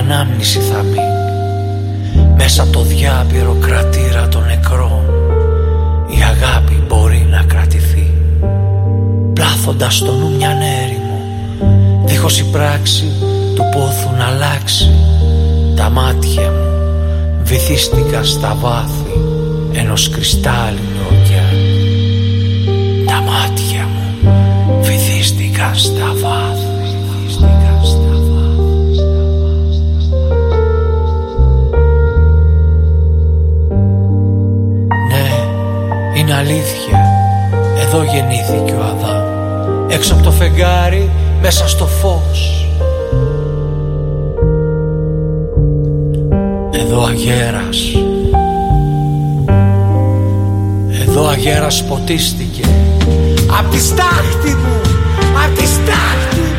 ανάμνηση θα μπει μέσα από το διάπειρο κρατήρα των νεκρών. Η αγάπη μπορεί να κρατηθεί πλάθοντας στο νου μιαν έρημο, δίχως η πράξη του πόθου να αλλάξει. Τα μάτια μου βυθίστηκαν στα βάθη ενός κρυστάλλινου ωκεάνου. Τα μάτια μου βυθίστηκαν στα βάθη. Ναι, είναι αλήθεια, εδώ γεννήθηκε ο Αδάμ, έξω από το φεγγάρι, μέσα στο φως. Εδώ αγέρας ποτίστηκε απ' τη στάχτη μου, απ' τη στάχτη μου.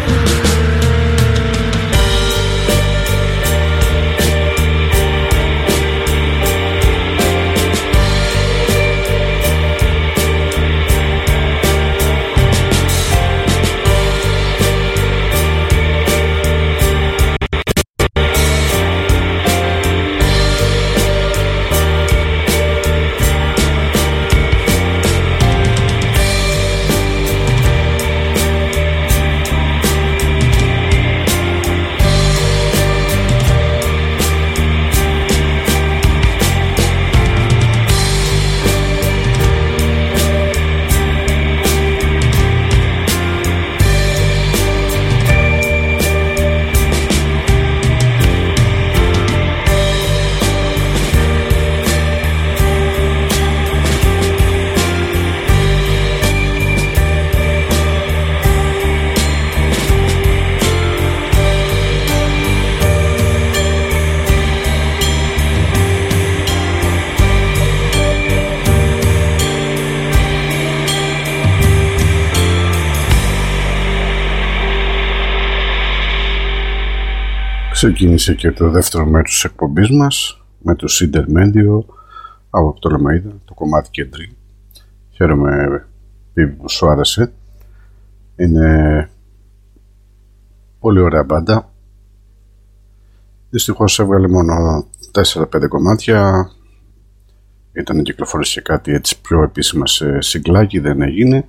Ξεκίνησε και το δεύτερο μέρος της εκπομπής μας με το Intermedio από Πτολεμαΐδα, το κομμάτι Κεντρή. Χαίρομαι που σου άρεσε. Είναι πολύ ωραία μπάντα. Δυστυχώς έβγαλε μόνο 4-5 κομμάτια. Ήταν να κυκλοφορήσει κάτι έτσι πιο επίσημα σε συγκλάκι, δεν έγινε.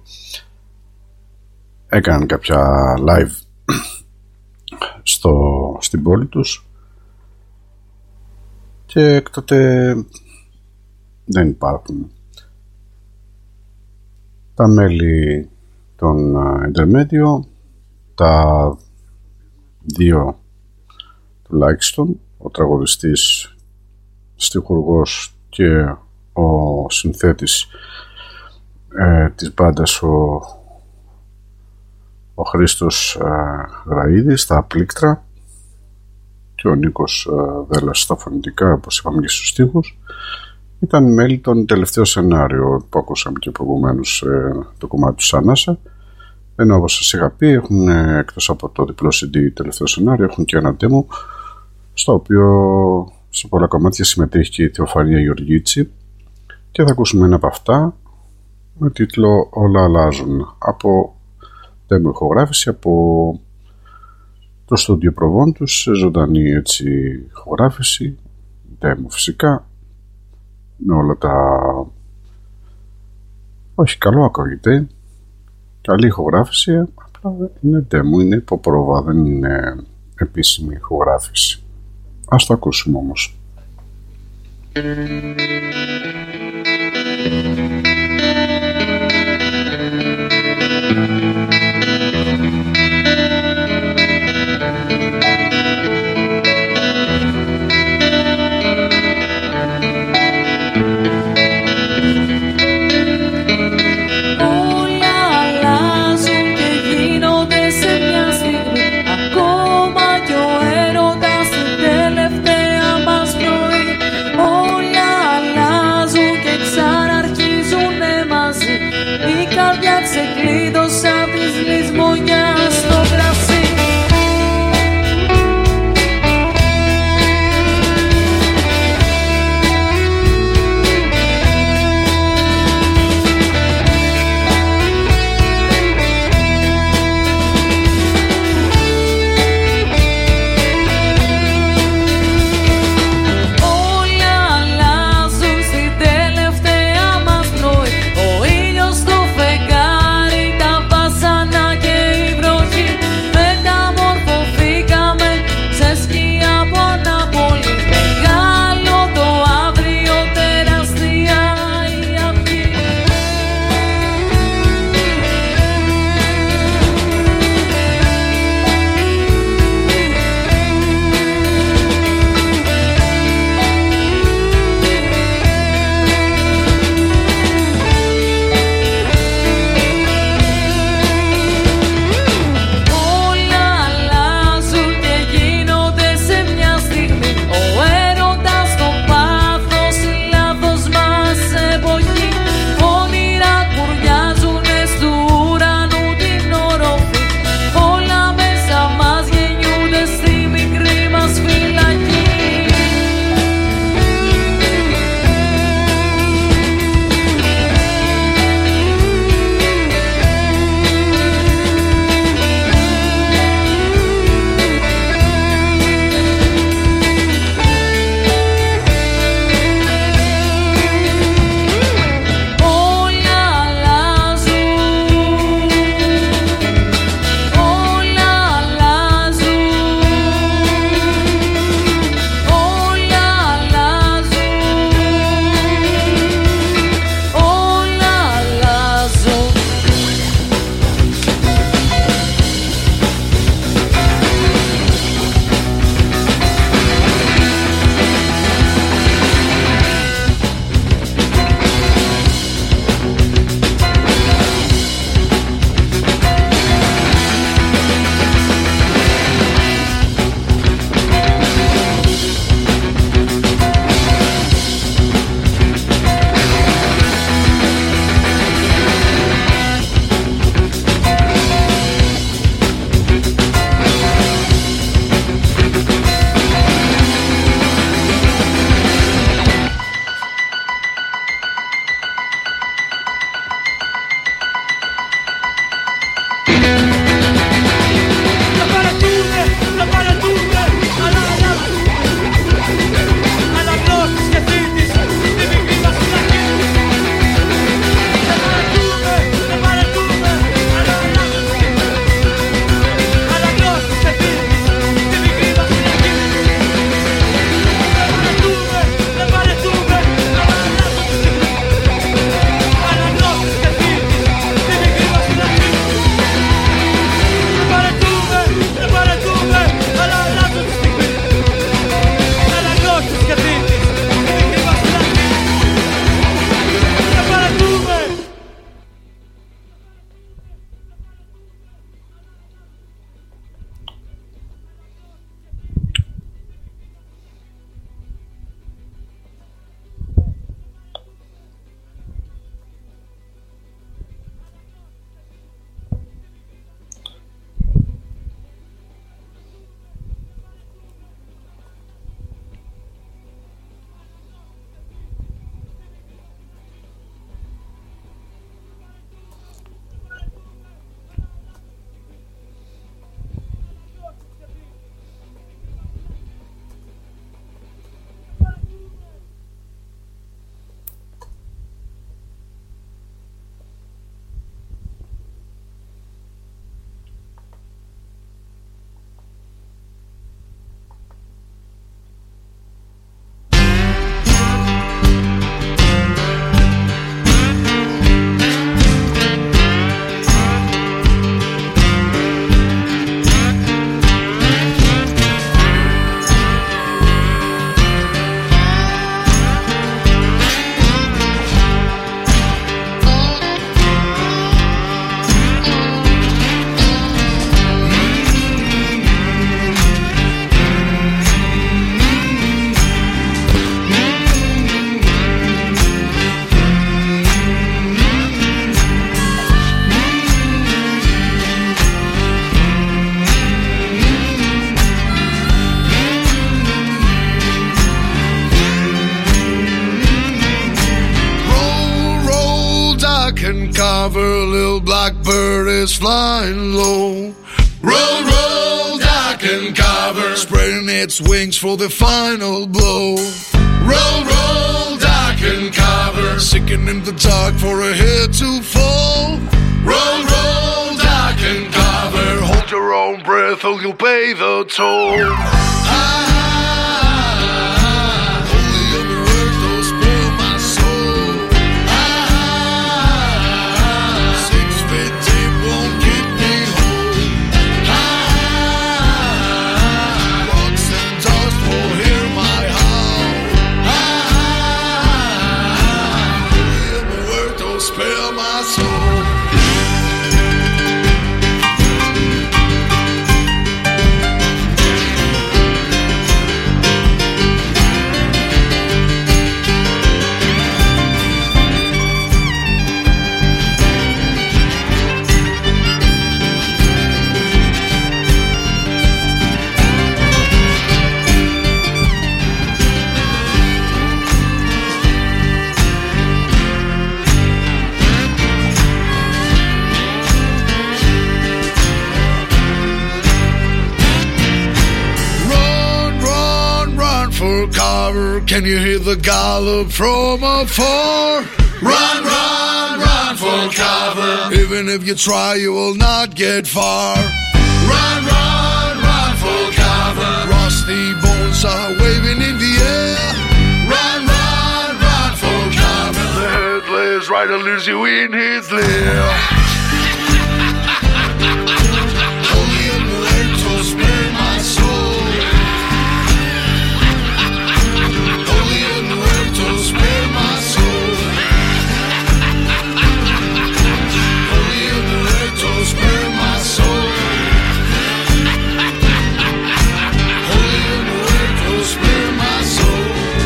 Έκαναν κάποια live στην πόλη τους και έκτοτε δεν υπάρχουν. Τα μέλη των Intermedio, τα δύο τουλάχιστον, ο τραγουδιστής, στιχουργός και ο συνθέτης της μπάντας, ο Χρήστος Γραΐδης στα πλήκτρα και ο Νίκος Δέλλας στα φωνητικά, όπως είπαμε και στους στίχους, ήταν μέλη των τελευταίο σενάριο που ακούσαμε και προηγουμένως, το κομμάτι του Σανάσα. Ενώ όπως σας είχα πει, έχουν εκτός από το διπλό CD τελευταίο σενάριο, έχουν και ένα demo στο οποίο σε πολλά κομμάτια συμμετέχει και η Θεοφανία Γεωργίτσι και θα ακούσουμε ένα από αυτά με τίτλο «Όλα αλλάζουν», από demo ηχογράφηση από το στούντιο προβών τους, σε ζωντανή έτσι ηχογράφηση, demo φυσικά, με όλα τα... όχι, καλό ακούγεται, καλή ηχογράφηση, απλά είναι demo, είναι υποπρόβα, δεν είναι επίσημη ηχογράφηση. Ας το ακούσουμε όμως. Όλα αλλάζουν και ξαναρχίζω can cover, little blackbird is flying low. Roll, roll, dark and cover, spreading its wings for the final blow. Roll, roll, dark and cover, sinking in the dark for a head to fall. Roll, roll, dark and cover, hold your own breath or you'll pay the toll. Can you hear the gallop from afar? Run, run, run for cover. Even if you try, you will not get far. Run, run, run for cover. Rusty bones are waving in the air. Run, run, run for cover. The headless rider leads you in his lair. Holy Muertos, spare my soul. Spare my soul. Holy Muerto, spare my soul. Holy Muerto, spare my soul.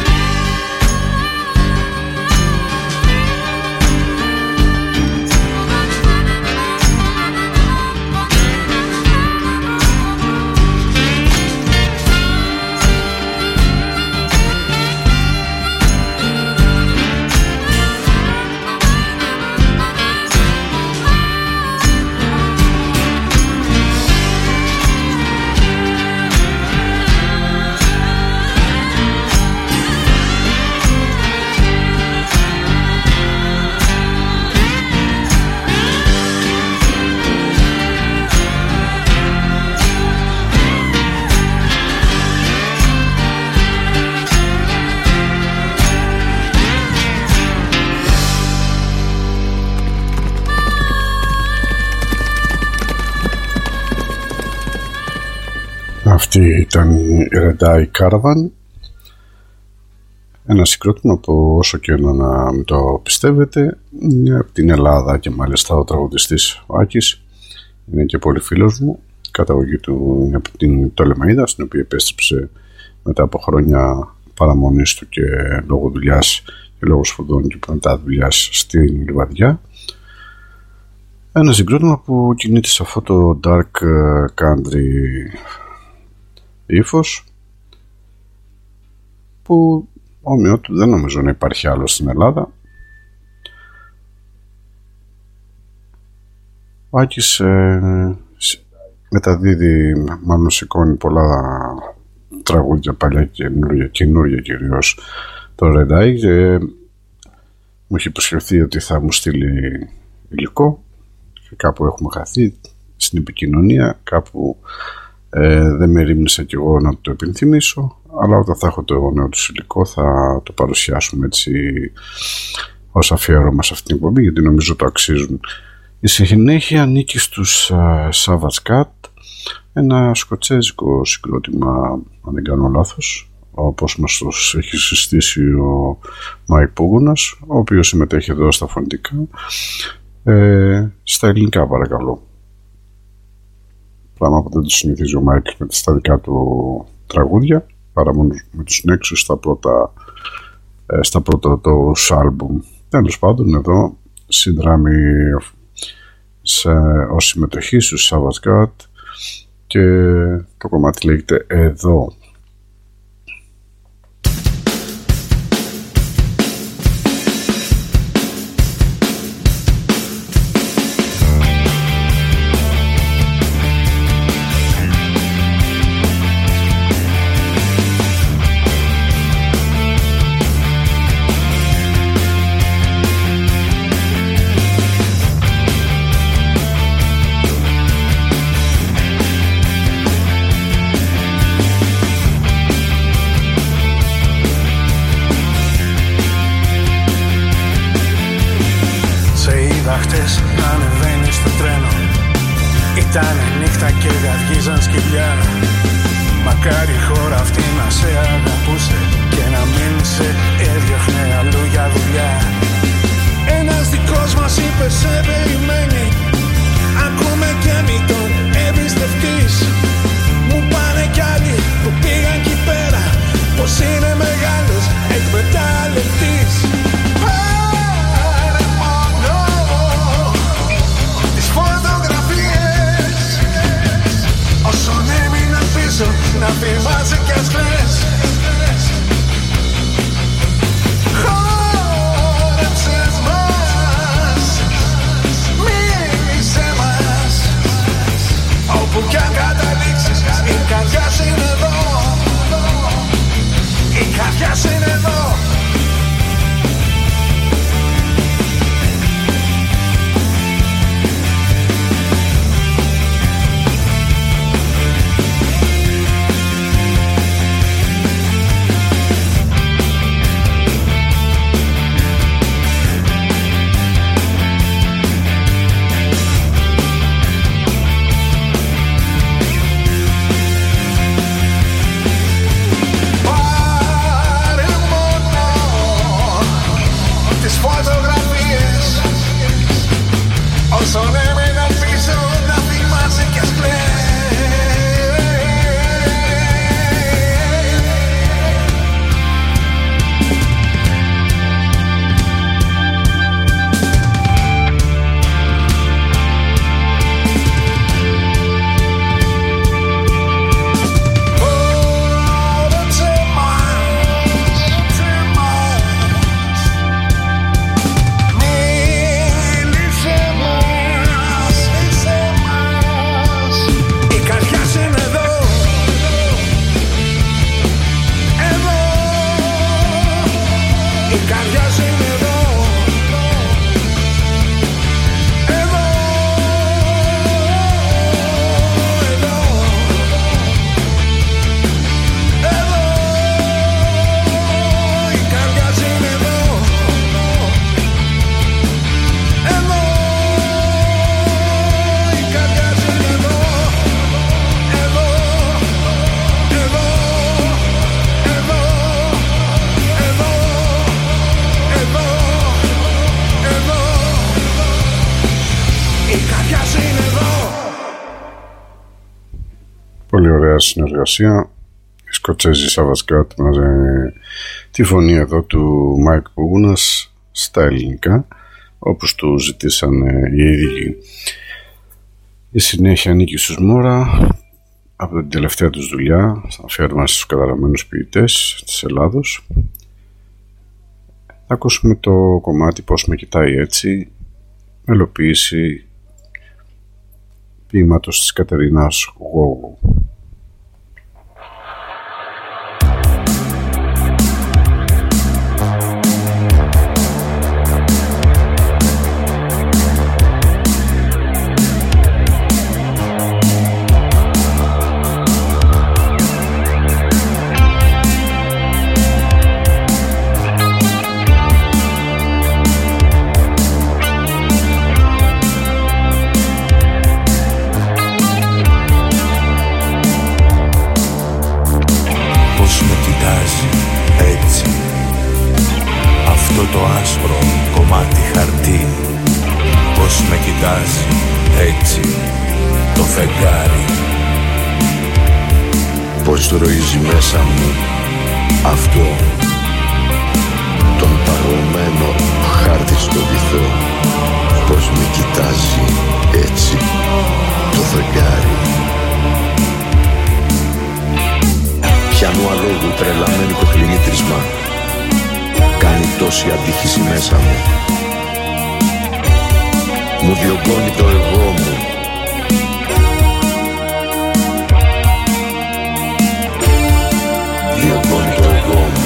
Αυτή ήταν η Red Eye Caravan, ένα συγκρότημα που όσο και να μην το πιστεύετε είναι από την Ελλάδα και μάλιστα ο τραγουδιστής ο Άκης είναι και πολύ φίλος μου. Η καταγωγή του είναι από την Πτολεμαΐδα, στην οποία επέστρεψε μετά από χρόνια παραμονής του και λόγω δουλειάς και λόγω σπουδών και μετά δουλειάς στην Λιβαδιά. Ένα συγκρότημα που κινείται σε αυτό το dark country ύφος που όμοιο του δεν νομίζω να υπάρχει άλλο στην Ελλάδα. Ο Άκης μεταδίδει, μάλλον σηκώνει πολλά τραγούδια παλιά και καινούργια κυρίως το Red Eye και μου έχει υποσχεθεί ότι θα μου στείλει υλικό και κάπου έχουμε χαθεί στην επικοινωνία, κάπου δεν με ρίμνησα κι εγώ να το επενθυμίσω, αλλά όταν θα έχω το νέο του υλικό θα το παρουσιάσουμε έτσι ως αφιέρωμα σε αυτήν την εκπομπή, γιατί νομίζω το αξίζουν. Η συνέχεια ανήκει στους Savage Cat, ένα σκοτσέζικο συγκρότημα αν δεν κάνω λάθος, όπως μας το έχει συστήσει ο Μάικ Πούγκονας, ο οποίος συμμετέχει εδώ στα φωνητικά. Στα ελληνικά παρακαλώ, πράγμα που δεν το συνηθίζει ο Μάικ με τα δικά του τραγούδια, παρά μόνο με τους Nexus στα πρώτα τους άλμπουμ. Τέλος πάντων, εδώ συνδράμει ως συμμετοχή στους Savage God και το κομμάτι λέγεται «Εδώ». Ήτανε νύχτα και γαργίζαν σκυλιά. Μακάρι η χώρα αυτή να σε αγαπούσε και να μην σε έδιωχνε αλλού για δουλειά. Ένας δικός μας είπε σε περιμένει, ακούμε και μη τον εμπιστευτείς. Μου πάνε κι άλλοι που πήγαν κι πέρα πως είναι μεγάλος εκμεταλλευτής. Πάρε μόνο τις φωτογραφίες όσων έμειναν πίσω να θυμάσαι κι ας κλαις. Χόρεψες μας, μίλησέ μας, όπου κι αν καταλήξεις η καρδιά σου είναι εδώ. Η καρδιά σου είναι εδώ. Πολύ ωραία συνεργασία. Οι Σκοτσέζοι Σαββασκάτ μαζί τη φωνή εδώ του Μάικ Πουγούνας στα ελληνικά, όπως του ζητήσανε οι ίδιοι. Η συνέχεια ανήκει στους Μόρα από την τελευταία τους δουλειά, αφιέρωμα στους καταραμένους ποιητές της Ελλάδος. Θα ακούσουμε το κομμάτι «Πώς με κοιτάει έτσι», μελοποίηση ποίηματος της Κατερίνας Γόγου. Το άσπρο κομμάτι χαρτί, πως με κοιτάζει έτσι το φεγγάρι, πως ροίζει μέσα μου αυτό τον παγωμένο χάρτη στο βυθό, πως με κοιτάζει έτσι το φεγγάρι. Πιανού αλόγου τρελαμένη το χλινίτρισμα κάνει τόση αντίχηση μέσα μου. Μου διωγγώνει το εγώ μου. Διωγγώνει το εγώ μου.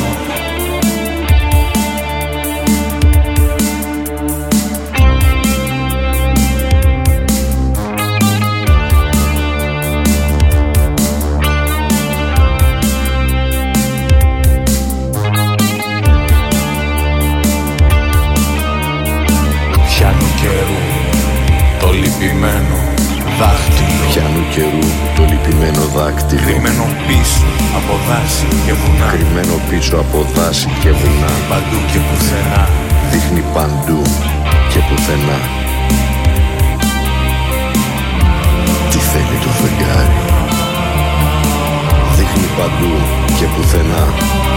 δάχτυλο. Πιανού καιρού το λυπημένο δάκτυλο. Κρυμμένο πίσω από δάση και βουνά. Κρυμμένο πίσω από δάση και βουνά. Παντού και πουθενά. Δείχνει παντού και πουθενά. Τι θέλει το φεγγάρι. Δείχνει παντού και πουθενά.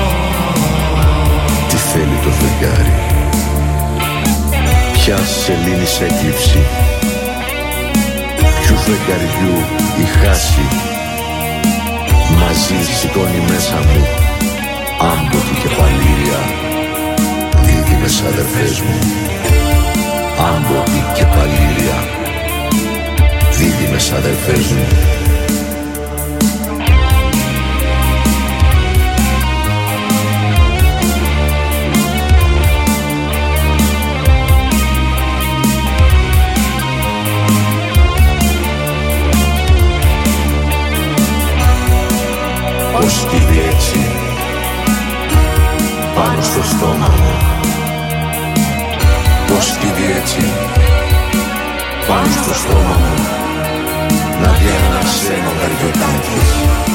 Τι θέλει το φεγγάρι. Ποια σελήνης έκλειψη. Ποιου φεγγαριού η χάση. Μαζί σηκώνει μέσα μου άμποτη και παλήρια. Δίδυμες αδερφές μου. Άμποτη και παλήρια. Δίδυμες αδερφές μου. Πώς στείλει έτσι πάνω στο στόμα μου. Πώς στείλει έτσι πάνω στο στόμα μου. Να δει αν ανασένω καρδιωτάκης.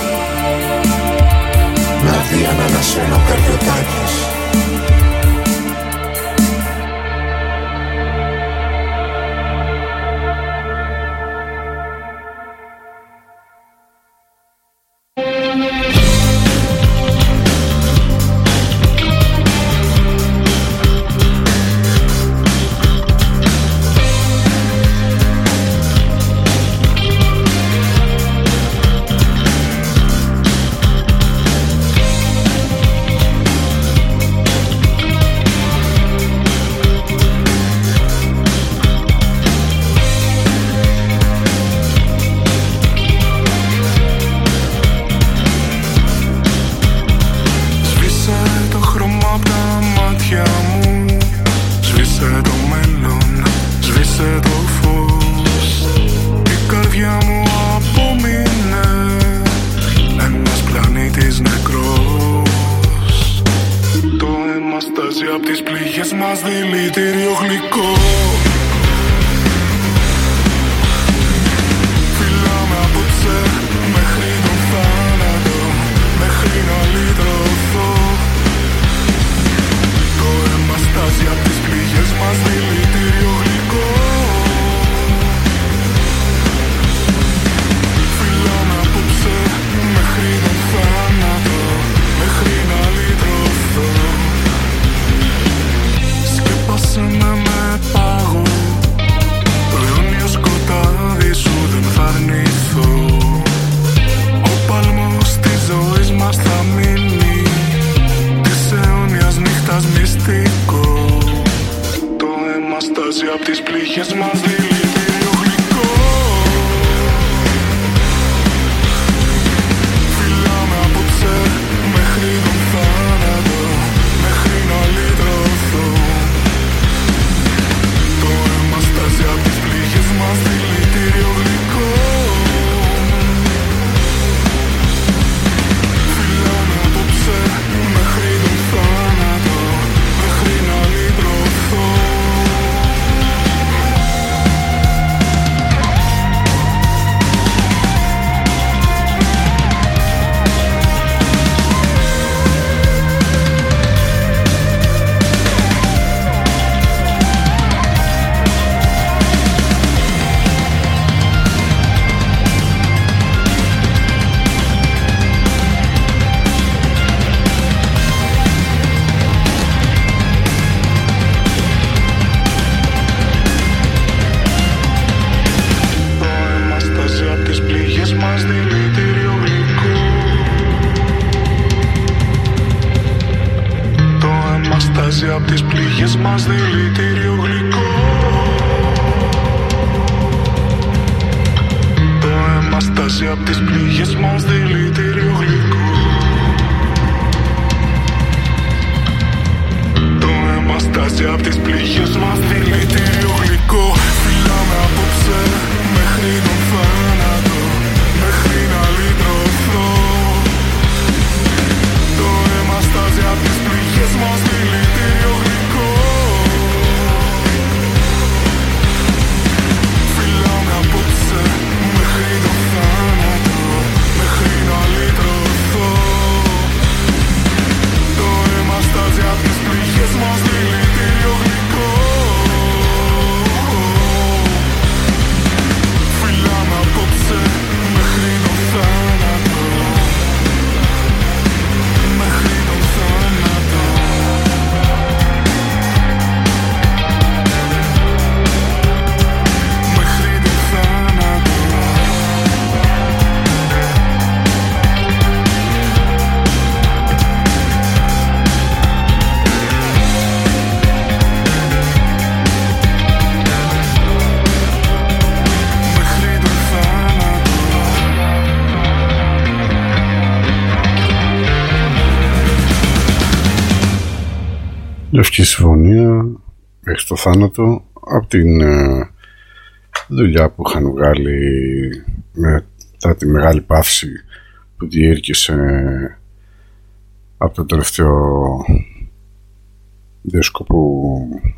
Να δει αν ανασένω καρδιωτάκης. Λευκή Συμφωνία μέχρι το θάνατο, από την δουλειά που είχαν βγάλει μετά τη μεγάλη παύση που διήρκησε από το τελευταίο δίσκο που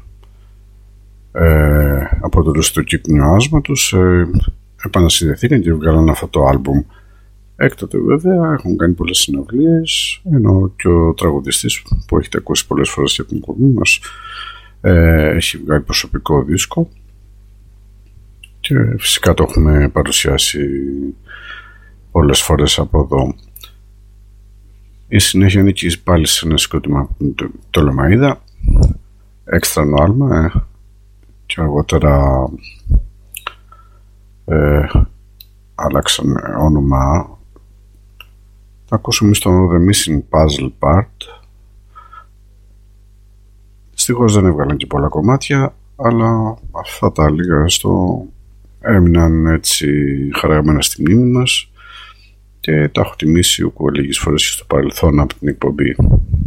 αποτελούσε το κύκνιο άσμα τους, επανασυνδεθήκαν και βγάλαν αυτό το άλμπουμ. Έκτοτε βέβαια έχουν κάνει πολλές συναυλίες, ενώ και ο τραγουδιστής που έχετε ακούσει πολλές φορές για την εκπομπή μας έχει βγάλει προσωπικό δίσκο και φυσικά το έχουμε παρουσιάσει πολλές φορές από εδώ. Η συνέχεια είναι και πάλι σε ένα συγκρότημα το Λεμαΐδα, Έξτρανο Άλμα, και αργότερα άλλαξαν όνομα. Θα ακούσουμε στο The Missing Puzzle Part. Δυστυχώς δεν έβγαλαν και πολλά κομμάτια, αλλά αυτά τα λίγα έμειναν έτσι χαραγμένα στη μνήμη μας και τα έχω τιμήσει λίγες φορές και στο παρελθόν από την εκπομπή.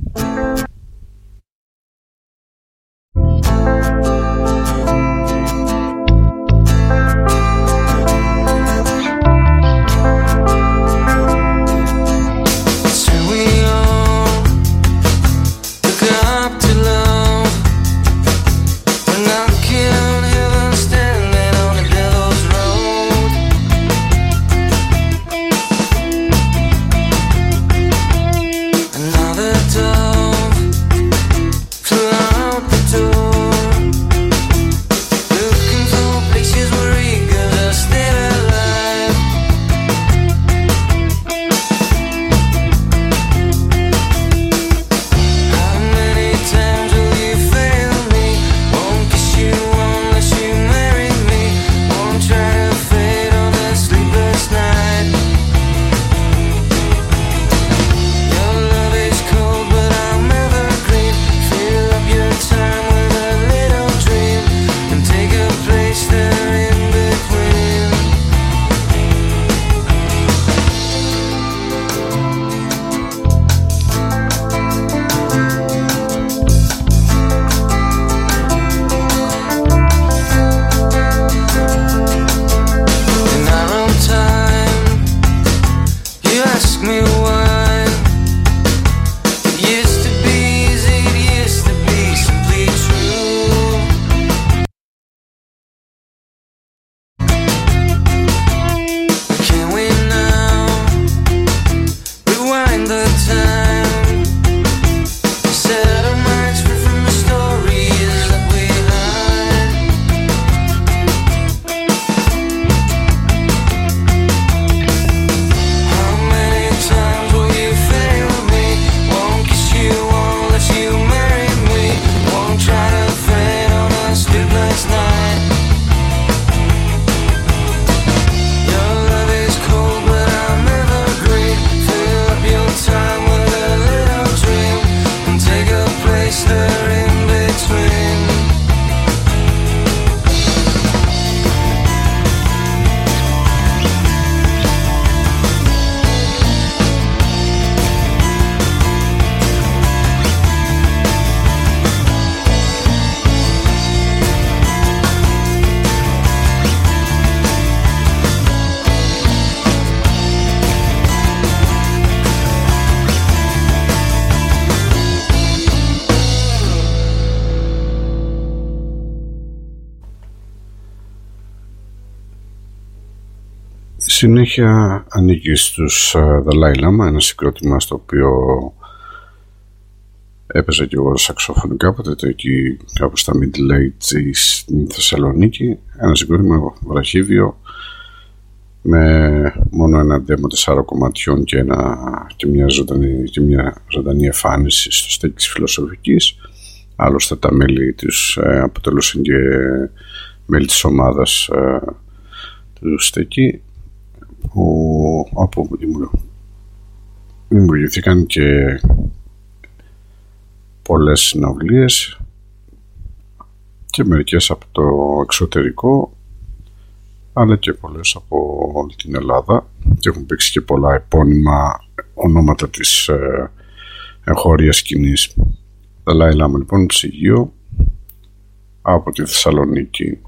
Συνέχεια ανήκει στους Dalai Lama, ένα συγκρότημα στο οποίο έπαιζα και εγώ σαξόφωνο κάποτε εκεί κάπου στα Middle Ages στην Θεσσαλονίκη. Ένα συγκρότημα βραχύβιο με μόνο ένα demo 4 κομματιών και μια ζωντανή εμφάνιση στο στέκι της Φιλοσοφικής. Άλλωστε τα μέλη τους αποτελούσαν και μέλη της ομάδας του στέκι, όπου δημιουργηθήκαν και πολλές συναυλίες και μερικές από το εξωτερικό, αλλά και πολλές από όλη την Ελλάδα, και έχουν παίξει και πολλά επώνυμα ονόματα της εγχώριας σκηνής. Δαλάι Λάμα λοιπόν, ψυγείο από τη Θεσσαλονίκη.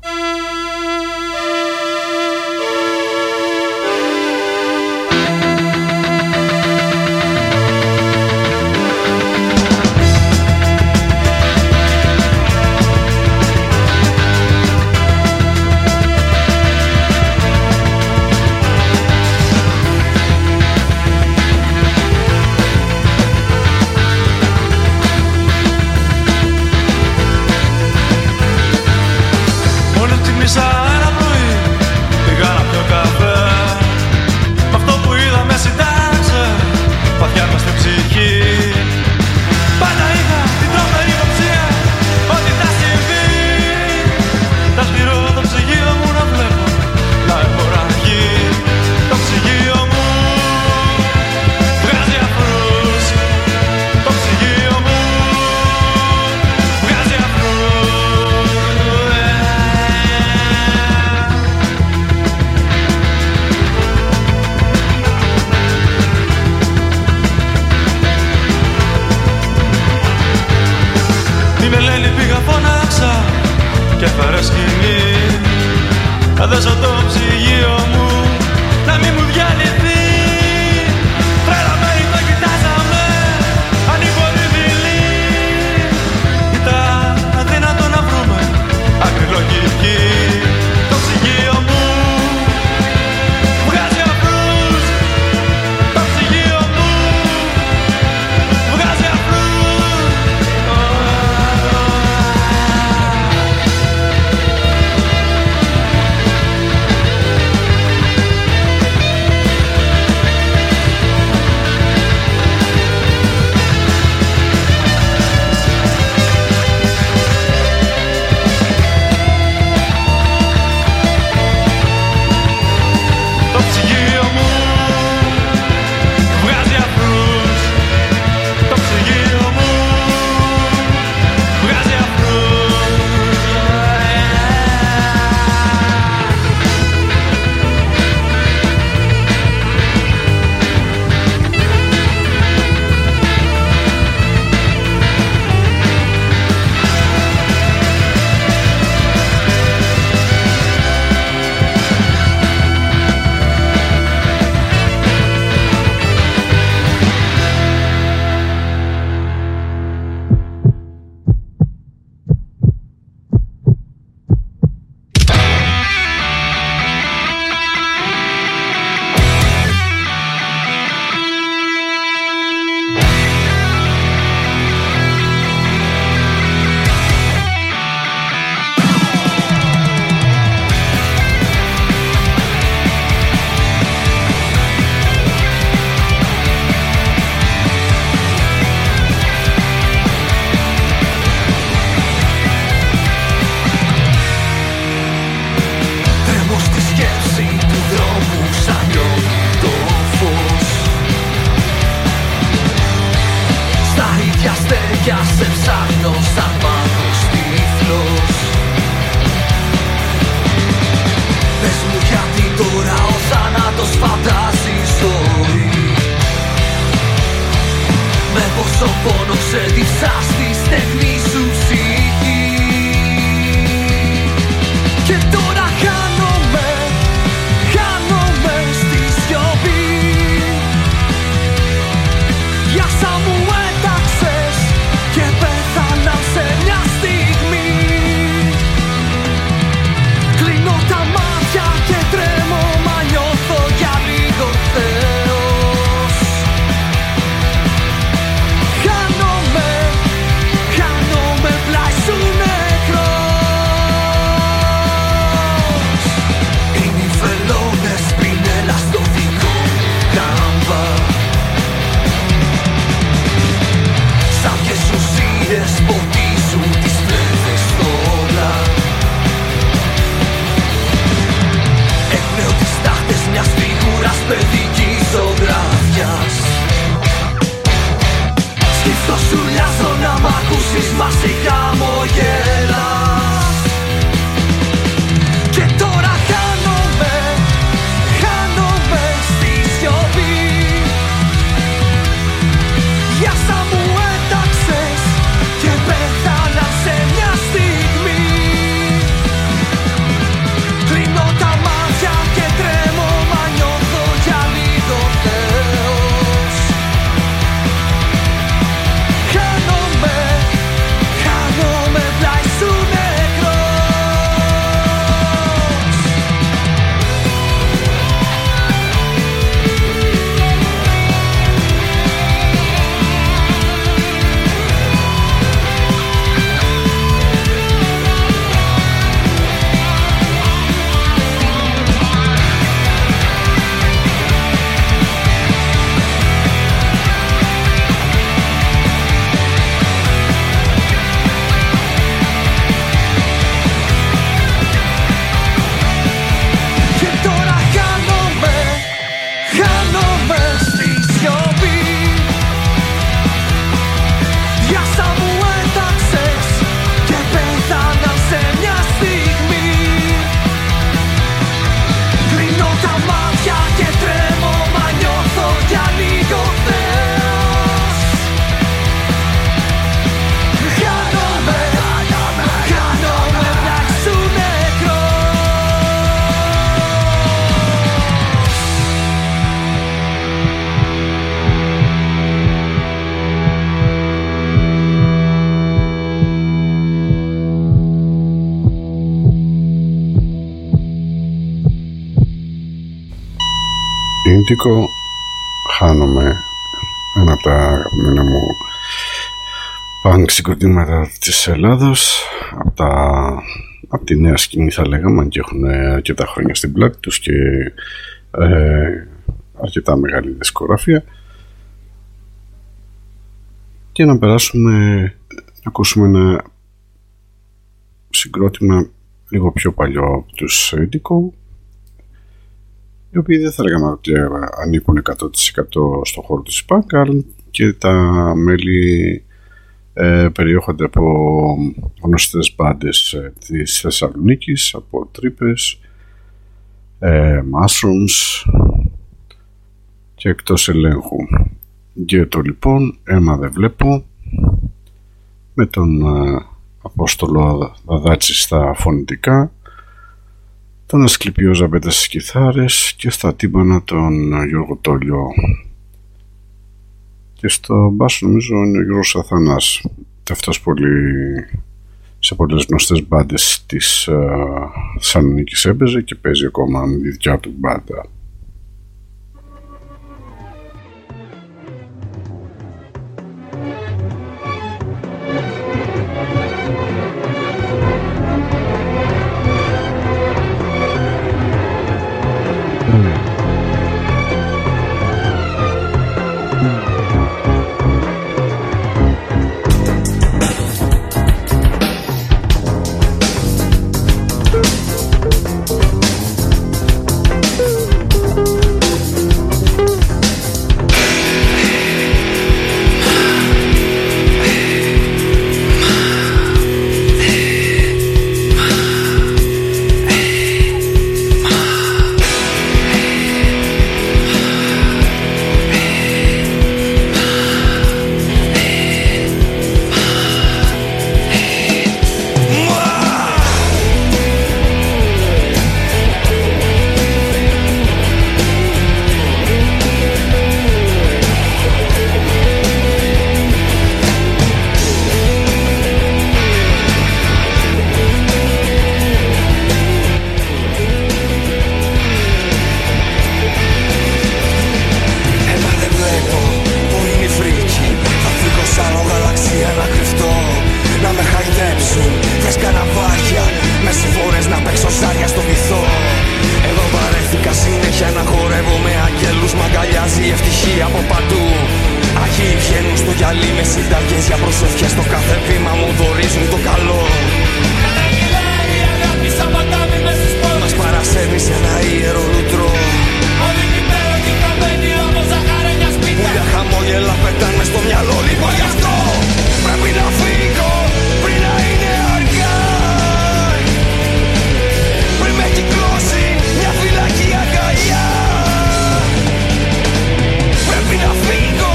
Χάνομαι πλάι ίντικο χάνομαι ένα από τα αγαπημένα μου πανκ συγκροτήματα της Ελλάδος, από τη νέα σκηνή θα λέγαμε, αν και έχουν αρκετά χρόνια στην πλάτη τους και αρκετά μεγάλη δισκογραφία. Και να περάσουμε να ακούσουμε ένα συγκρότημα λίγο πιο παλιό από τους Ίντικο, οι οποίοι δεν θα λέγαμε ότι ανήκουν 100% στον χώρο του punk, αλλά και τα μέλη περιέχονται από γνωστές μπάντες της Θεσσαλονίκης, από Τρύπες, Mushrooms και Εκτός Ελέγχου. Και το λοιπόν Αίμα δεν βλέπω, με τον Απόστολο Δαδάτση στα φωνητικά, τον Ασκληπιό Ζαμπέτα στις κιθάρες και στα τύμπανα τον Γιώργο Τόλιο, και στο μπάσο νομίζω είναι ο Γιώργος Αθανάς. Αυτός σε πολλές γνωστές μπάντες της Θεσσαλονίκης έπαιζε και παίζει ακόμα με τη δικιά του μπάντα.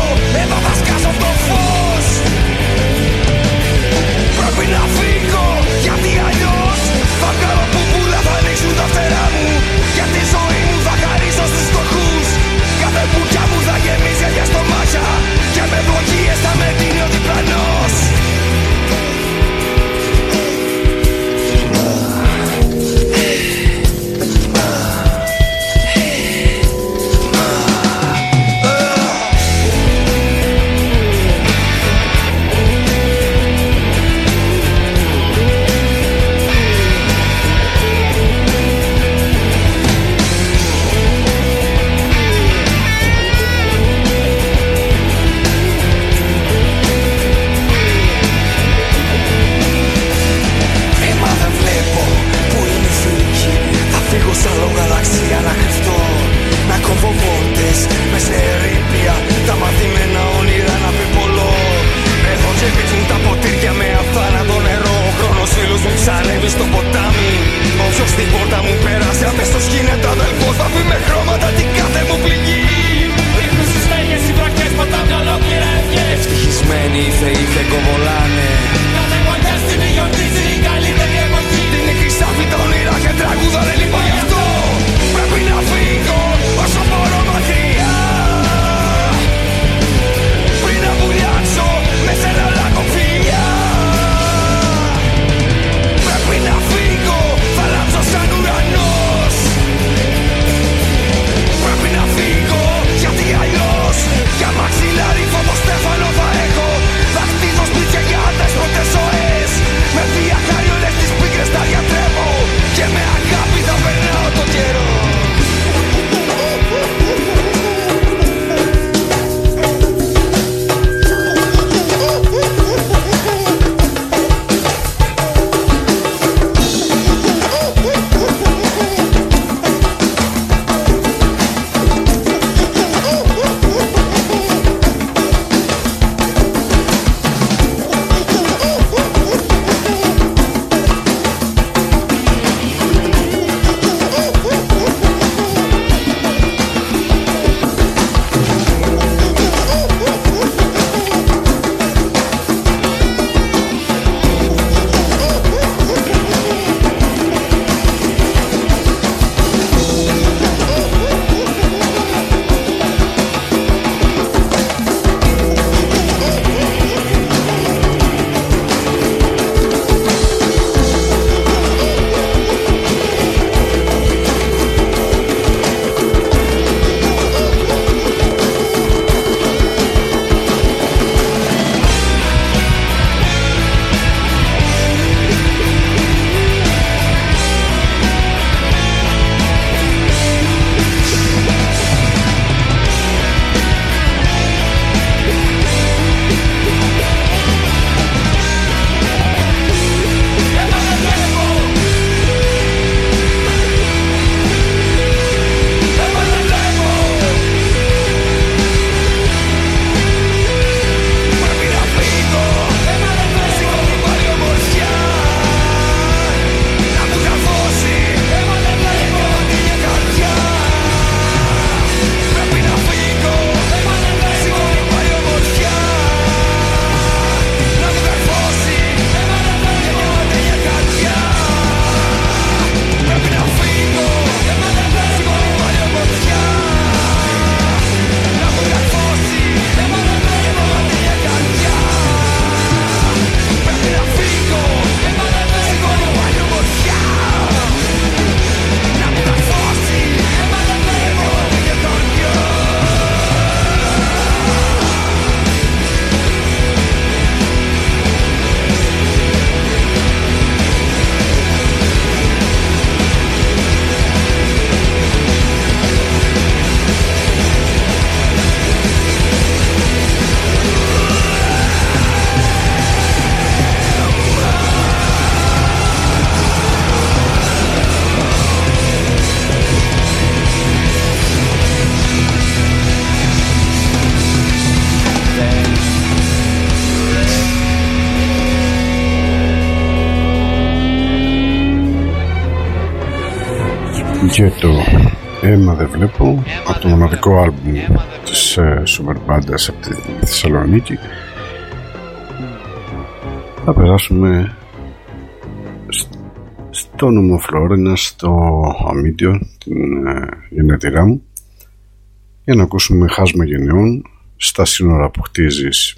Πρέπει να φύγω. Και το «Αίμα δεν βλέπω» από το μοναδικό άλμπουμ της Super Bandas από τη Θεσσαλονίκη. Θα περάσουμε στο νομό Φλόρινα, στο Αμύντιο, την γενετηρά μου, για να ακούσουμε «Χάσμα γενεών» στα σύνορα που χτίζεις.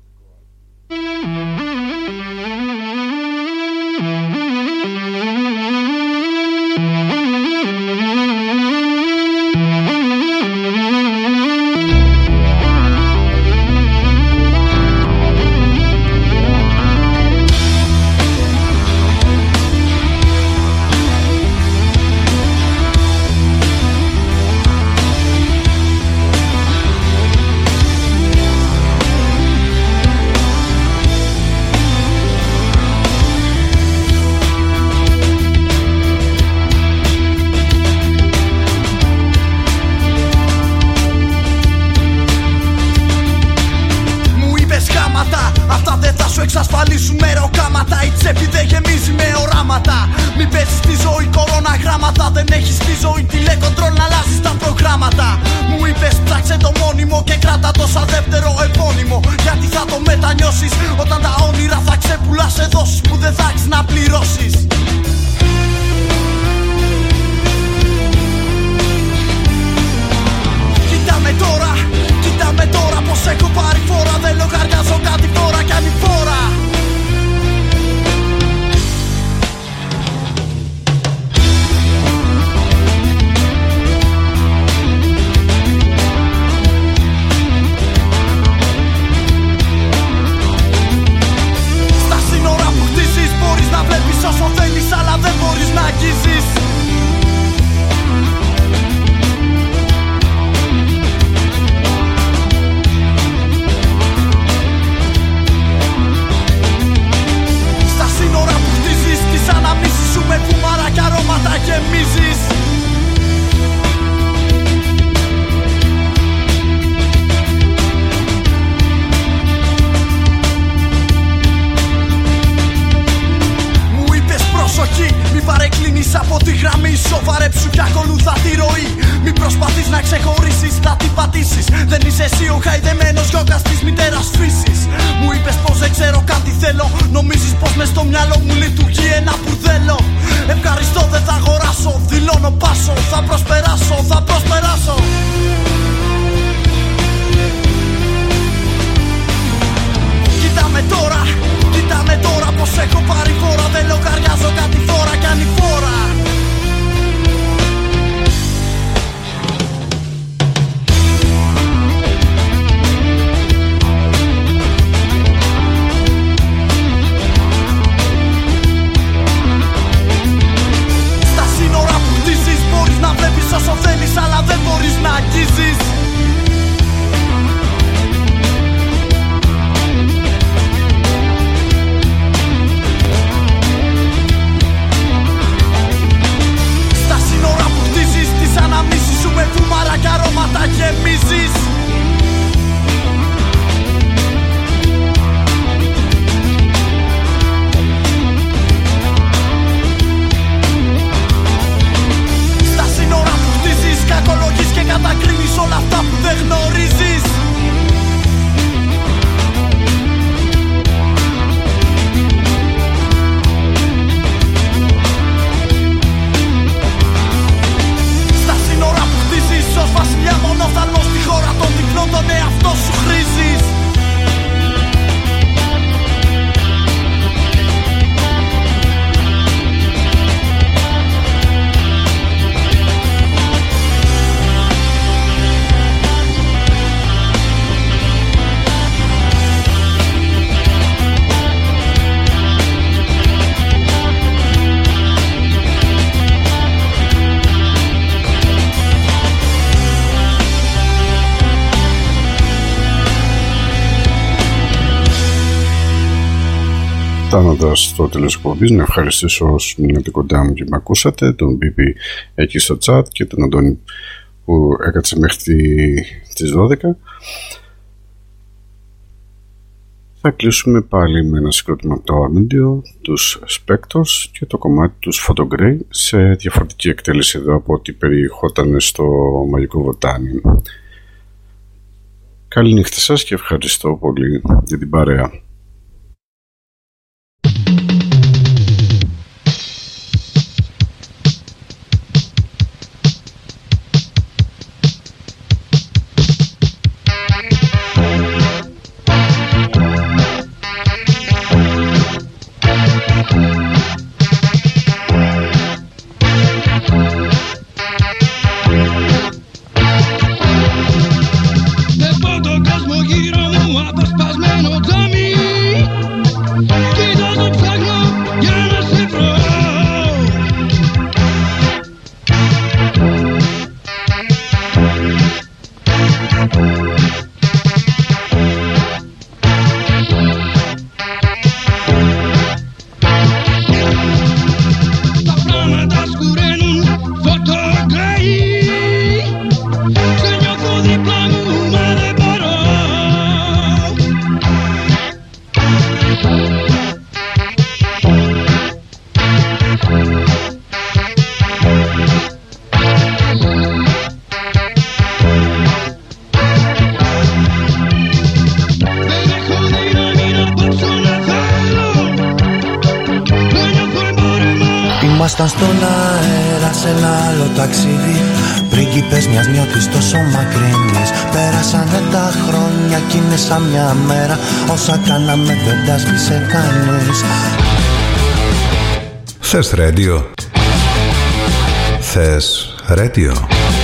Εξασφαλίσουν μεροκάματα, η τσέπη δεν γεμίζει με οράματα. Μην παίζεις τη ζωή κοροναγράμματα. Δεν έχεις τη ζωή τηλεκοντρόλ να αλλάζεις τα προγράμματα. Μου είπες ψάξε το μόνιμο και κράτα το σαν δεύτερο επώνυμο. Γιατί θα το μετανιώσεις όταν τα όνειρα θα ξεπουλάς σε δόσεις που δεν θα έχεις να πληρώσεις. Κοίτα με τώρα πως έχω πάρει φόρα. Δεν λογαριάζω κάτι τώρα κι αν η φόρα. Στα σύνορα που χτίζεις μπορείς να βλέπεις όσο θέλεις, αλλά δεν μπορείς να αγγίζεις. Αναμνήσεις σου με κουμάρα και αρώματα γεμίζεις. Μου είπες προσοχή, μη παρεκκλίνεις από τη γραμμή. Σοβαρέψου κι ακολούθα τη ροή. Μη προσπαθείς να ξεχωρίσεις, θα την πατήσεις. Δεν είσαι εσύ ο χαϊδεμένος γιόγκας της μητέρας φύσης. Μου είπες πως δεν ξέρω καν τι θέλω. Νομίζεις πως μες στο μυαλό μου λειτουργεί ένα μπουρδέλο. Ευχαριστώ, δεν θα αγοράσω. Δηλώνω πάσο, θα προσπεράσω, θα προσπεράσω. Κοίτα με τώρα πως έχω πάρει φόρα. Δεν λογαριάζω κάτι φόρα κι αν η φόρα. Να βλέπεις όσο θέλεις, αλλά δεν μπορείς να αγγίζεις. Στα σύνορα που χτίζεις, τις αναμνήσεις σου με φουμάρα και αρώματα γεμίζεις. Κακολογείς και κατακρίνεις όλα αυτά που δεν γνωρίζεις. Στα σύνορα που χτίζεις, ως βασιλιά μονόφθαλμος στη χώρα των διπλών, τον εαυτό σου χρήζεις. Φτάνοντας στο τέλος της εκπομπής, να ευχαριστήσω όσους μείνατε κοντά μου και με ακούσατε, τον Μπίπη εκεί στο chat και τον Αντώνη που έκατσε μέχρι τις 12. Θα κλείσουμε πάλι με ένα συγκρότημα από το Armendio, τους Spectors, και το κομμάτι τους Photogrey σε διαφορετική εκτέλεση εδώ από ό,τι περιεχόταν στο Μαγικό Βοτάνι. Καλή νύχτα σας και ευχαριστώ πολύ για την παρέα. Ήμασταν στον αέρα σε ένα άλλο ταξίδι, πρίγκιπες μιας νιώτης τόσο μακρινής. Πέρασανε τα χρόνια κι είναι σαν μια μέρα, όσα κάναμε δεν τα σβήσε κανείς. Θες ρέντιο? Θες ρέντιο?